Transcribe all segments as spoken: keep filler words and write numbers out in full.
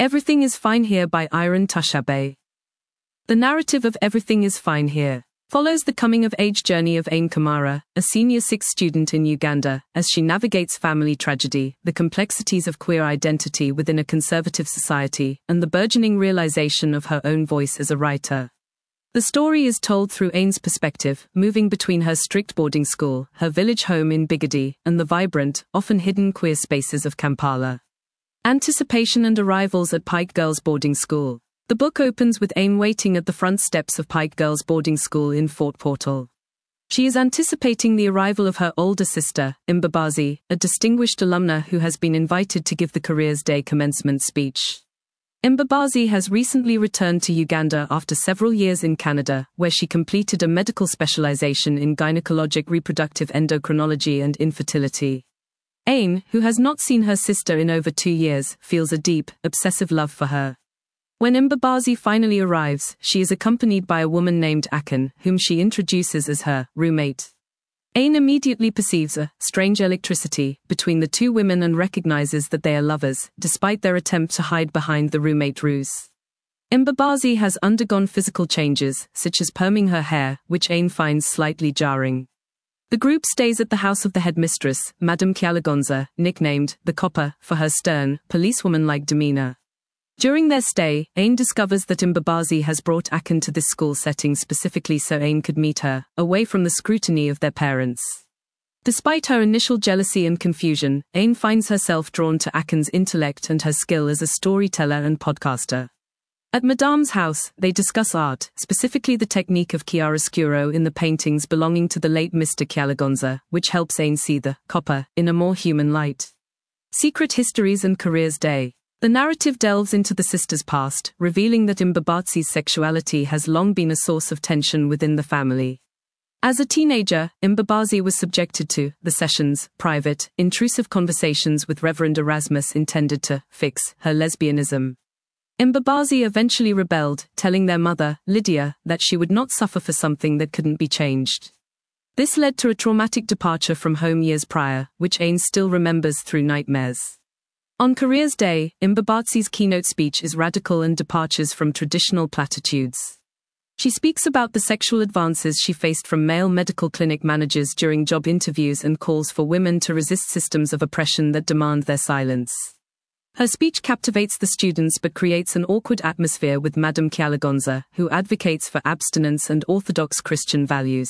Everything is Fine Here by Irene Tushabe. The narrative of Everything is Fine Here follows the coming-of-age journey of Aine Kamara, a senior six student in Uganda, as she navigates family tragedy, the complexities of queer identity within a conservative society, and the burgeoning realization of her own voice as a writer. The story is told through Aine's perspective, moving between her strict boarding school, her village home in Bigadi, and the vibrant, often hidden queer spaces of Kampala. Anticipation and arrivals at Pike Girls Boarding School. The book opens with Aine waiting at the front steps of Pike Girls Boarding School in Fort Portal. She is anticipating the arrival of her older sister, Mbabazi, a distinguished alumna who has been invited to give the Careers Day commencement speech. Mbabazi has recently returned to Uganda after several years in Canada, where she completed a medical specialization in gynecologic reproductive endocrinology and infertility. Aine, who has not seen her sister in over two years, feels a deep, obsessive love for her. When Mbabazi finally arrives, she is accompanied by a woman named Akan, whom she introduces as her roommate. Aine immediately perceives a strange electricity between the two women and recognizes that they are lovers, despite their attempt to hide behind the roommate ruse. Mbabazi has undergone physical changes, such as perming her hair, which Aine finds slightly jarring. The group stays at the house of the headmistress, Madame Kyalagonza, nicknamed the Copper, for her stern, policewoman-like demeanor. During their stay, Aine discovers that Mbabazi has brought Akan to this school setting specifically so Aine could meet her, away from the scrutiny of their parents. Despite her initial jealousy and confusion, Aine finds herself drawn to Akan's intellect and her skill as a storyteller and podcaster. At Madame's house, they discuss art, specifically the technique of chiaroscuro in the paintings belonging to the late Mister Kyalagonza, which helps Aine see the Copper in a more human light. Secret Histories and Careers Day. The narrative delves into the sisters' past, revealing that Mbabazi's sexuality has long been a source of tension within the family. As a teenager, Mbabazi was subjected to the sessions, private, intrusive conversations with Reverend Erasmus intended to fix her lesbianism. Mbabazi eventually rebelled, telling their mother, Lydia, that she would not suffer for something that couldn't be changed. This led to a traumatic departure from home years prior, which Aine still remembers through nightmares. On Careers Day, Mbabazi's keynote speech is radical and departures from traditional platitudes. She speaks about the sexual advances she faced from male medical clinic managers during job interviews and calls for women to resist systems of oppression that demand their silence. Her speech captivates the students but creates an awkward atmosphere with Madame Kyalagonza, who advocates for abstinence and orthodox Christian values.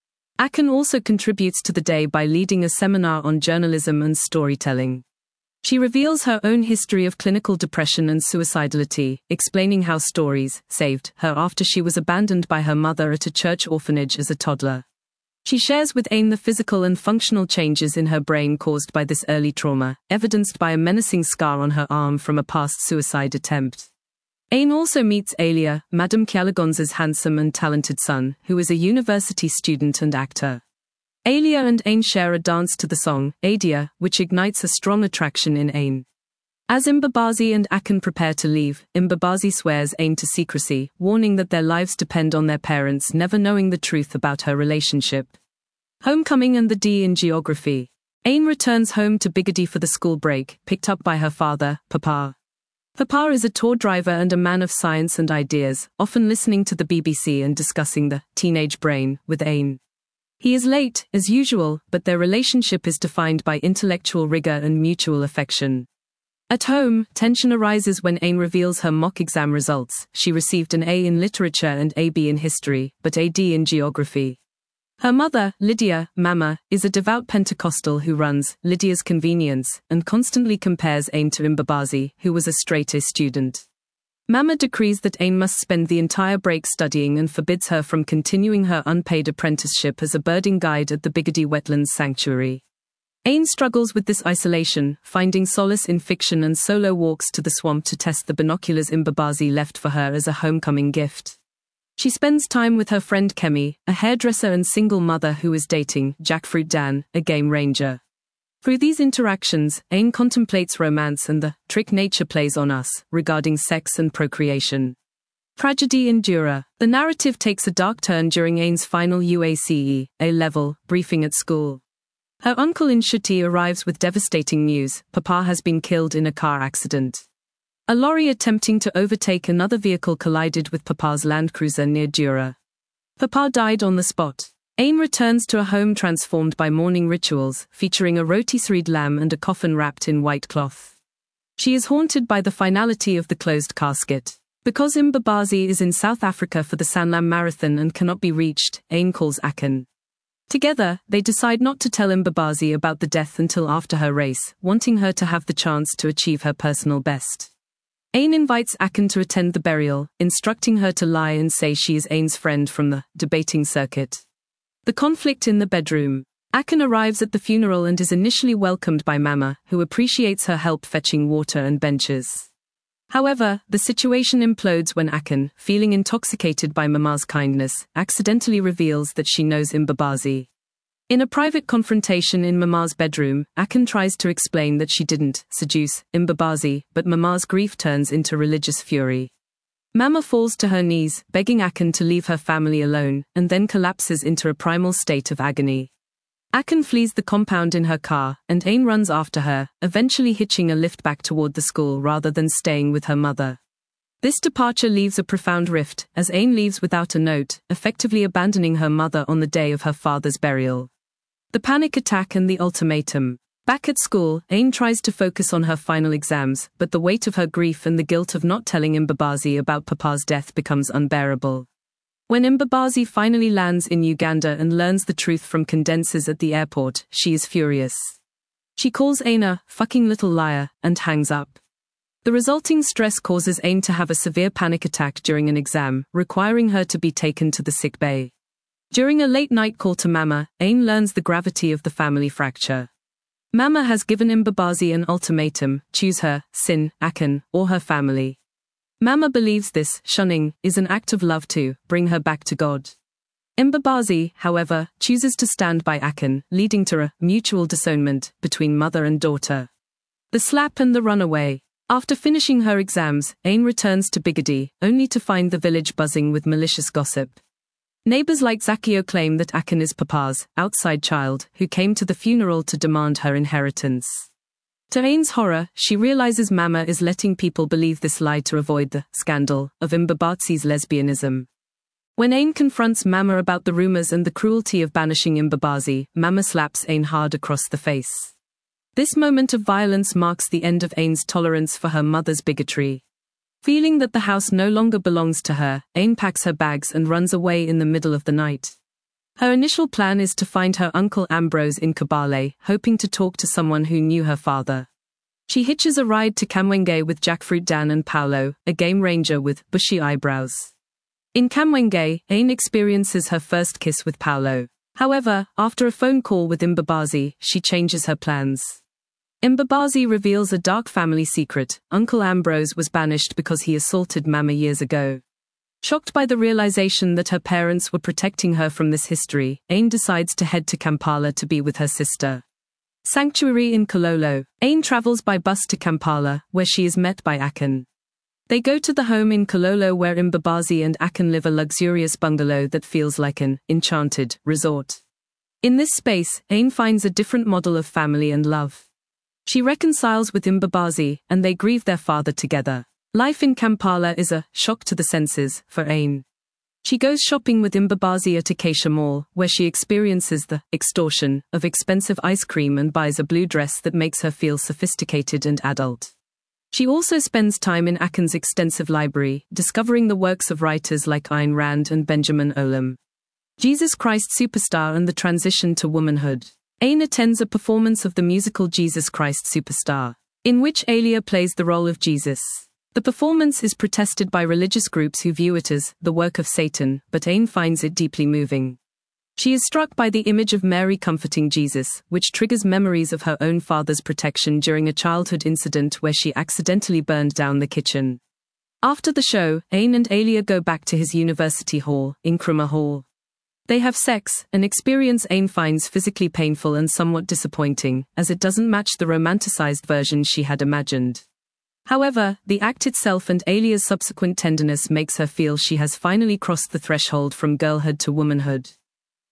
Akan also contributes to the day by leading a seminar on journalism and storytelling. She reveals her own history of clinical depression and suicidality, explaining how stories saved her after she was abandoned by her mother at a church orphanage as a toddler. She shares with Aine the physical and functional changes in her brain caused by this early trauma, evidenced by a menacing scar on her arm from a past suicide attempt. Aine also meets Alia, Madame Kyalagonza's handsome and talented son, who is a university student and actor. Alia and Aine share a dance to the song, Adia, which ignites a strong attraction in Aine. As Mbabazi and Akan prepare to leave, Mbabazi swears Aine to secrecy, warning that their lives depend on their parents never knowing the truth about her relationship. Homecoming and the D in geography. Aine returns home to Bigadi for the school break, picked up by her father, Papa. Papa is a tour driver and a man of science and ideas, often listening to the B B C and discussing the teenage brain with Aine. He is late, as usual, but their relationship is defined by intellectual rigor and mutual affection. At home, tension arises when Aine reveals her mock exam results. She received an A in literature and A B in history, but A D in geography. Her mother, Lydia, Mama, is a devout Pentecostal who runs Lydia's Convenience and constantly compares Aine to Mbabazi, who was a straight-A student. Mama decrees that Aine must spend the entire break studying and forbids her from continuing her unpaid apprenticeship as a birding guide at the Bigadi Wetlands Sanctuary. Aine struggles with this isolation, finding solace in fiction and solo walks to the swamp to test the binoculars Mbabazi left for her as a homecoming gift. She spends time with her friend Kemi, a hairdresser and single mother who is dating Jackfruit Dan, a game ranger. Through these interactions, Aine contemplates romance and the trick nature plays on us, regarding sex and procreation. Tragedy in Jura. The narrative takes a dark turn during Aine's final U A C E, A-level, briefing at school. Her uncle in Shuti arrives with devastating news: Papa has been killed in a car accident. A lorry attempting to overtake another vehicle collided with Papa's Land Cruiser near Dura. Papa died on the spot. Ain returns to a home transformed by mourning rituals, featuring a rotisserie lamb and a coffin wrapped in white cloth. She is haunted by the finality of the closed casket. Because Mbabazi is in South Africa for the Sanlam Marathon and cannot be reached, Ain calls Akin. Together, they decide not to tell Mbabazi about the death until after her race, wanting her to have the chance to achieve her personal best. Ain invites Akin to attend the burial, instructing her to lie and say she is Ain's friend from the debating circuit. The conflict in the bedroom. Akin arrives at the funeral and is initially welcomed by Mama, who appreciates her help fetching water and benches. However, the situation implodes when Akin, feeling intoxicated by Mama's kindness, accidentally reveals that she knows Mbabazi. In a private confrontation in Mama's bedroom, Akin tries to explain that she didn't seduce Mbabazi, but Mama's grief turns into religious fury. Mama falls to her knees, begging Akin to leave her family alone, and then collapses into a primal state of agony. Akin flees the compound in her car, and Ain runs after her, eventually hitching a lift back toward the school rather than staying with her mother. This departure leaves a profound rift, as Ain leaves without a note, effectively abandoning her mother on the day of her father's burial. The panic attack and the ultimatum. Back at school, Ain tries to focus on her final exams, but the weight of her grief and the guilt of not telling Mbabazi about Papa's death becomes unbearable. When Mbabazi finally lands in Uganda and learns the truth from condensers at the airport, she is furious. She calls Ain a fucking little liar and hangs up. The resulting stress causes Ain to have a severe panic attack during an exam, requiring her to be taken to the sick bay. During a late-night call to Mama, Ain learns the gravity of the family fracture. Mama has given Mbabazi an ultimatum: choose her, Sin, Akin, or her family. Mama believes this shunning is an act of love to bring her back to God. Mbabazi, however, chooses to stand by Akin, leading to a mutual disownment between mother and daughter. The slap and the runaway. After finishing her exams, Ain returns to Bigadi, only to find the village buzzing with malicious gossip. Neighbors like Zakio claim that Akin is Papa's outside child, who came to the funeral to demand her inheritance. To Ain's horror, she realizes Mama is letting people believe this lie to avoid the scandal of Mbabazi's lesbianism. When Ain confronts Mama about the rumors and the cruelty of banishing Mbabazi, Mama slaps Ain hard across the face. This moment of violence marks the end of Ain's tolerance for her mother's bigotry. Feeling that the house no longer belongs to her, Ain packs her bags and runs away in the middle of the night. Her initial plan is to find her uncle Ambrose in Kabale, hoping to talk to someone who knew her father. She hitches a ride to Kamwenge with Jackfruit Dan and Paolo, a game ranger with bushy eyebrows. In Kamwenge, Ain experiences her first kiss with Paolo. However, after a phone call with Mbabazi, she changes her plans. Mbabazi reveals a dark family secret: Uncle Ambrose was banished because he assaulted Mama years ago. Shocked by the realization that her parents were protecting her from this history, Ain decides to head to Kampala to be with her sister. Sanctuary in Kololo. Ain travels by bus to Kampala, where she is met by Akin. They go to the home in Kololo where Mbabazi and Akin live, a luxurious bungalow that feels like an enchanted resort. In this space, Ain finds a different model of family and love. She reconciles with Mbabazi, and they grieve their father together. Life in Kampala is a shock to the senses for Ain. She goes shopping with Mbabazi at Acacia Mall, where she experiences the extortion of expensive ice cream and buys a blue dress that makes her feel sophisticated and adult. She also spends time in Akin's extensive library, discovering the works of writers like Ayn Rand and Benjamin Olam. Jesus Christ Superstar and the transition to womanhood. Ain attends a performance of the musical Jesus Christ Superstar, in which Alia plays the role of Jesus. The performance is protested by religious groups who view it as the work of Satan, but Ain finds it deeply moving. She is struck by the image of Mary comforting Jesus, which triggers memories of her own father's protection during a childhood incident where she accidentally burned down the kitchen. After the show, Ain and Alia go back to his university hall, Nkrumah Hall. They have sex, an experience Ain finds physically painful and somewhat disappointing, as it doesn't match the romanticized version she had imagined. However, the act itself and Alia's subsequent tenderness makes her feel she has finally crossed the threshold from girlhood to womanhood.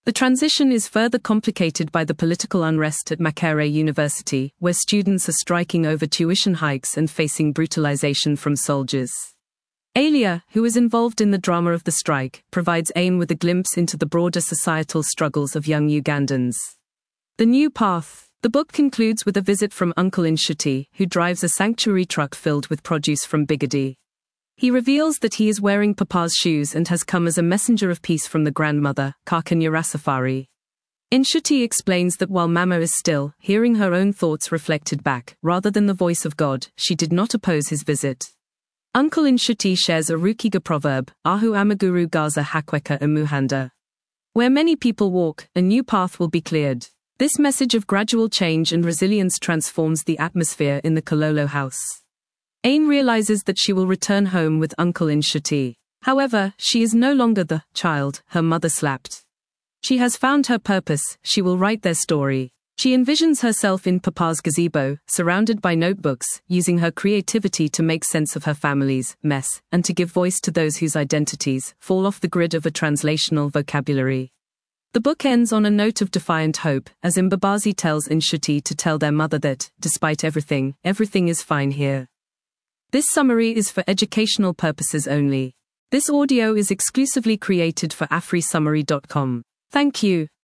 The transition is further complicated by the political unrest at Makerere University, where students are striking over tuition hikes and facing brutalization from soldiers. Alia, who is involved in the drama of the strike, provides Ain with a glimpse into the broader societal struggles of young Ugandans. The New Path. The book concludes with a visit from Uncle Inshuti, who drives a sanctuary truck filled with produce from Bigadi. He reveals that he is wearing Papa's shoes and has come as a messenger of peace from the grandmother, Kaka Nyirasafari. Inshuti explains that while Mama is still hearing her own thoughts reflected back, rather than the voice of God, she did not oppose his visit. Uncle Inshuti shares a Rukiga proverb, Ahu Amaguru Gaza Hakweka Umuhanda. Where many people walk, a new path will be cleared. This message of gradual change and resilience transforms the atmosphere in the Kololo house. Ain realizes that she will return home with Uncle Inshuti. However, she is no longer the child her mother slapped. She has found her purpose, she will write their story. She envisions herself in Papa's gazebo, surrounded by notebooks, using her creativity to make sense of her family's mess, and to give voice to those whose identities fall off the grid of a translational vocabulary. The book ends on a note of defiant hope, as Mbabazi tells Inshuti to tell their mother that, despite everything, everything is fine here. This summary is for educational purposes only. This audio is exclusively created for afri summary dot com. Thank you.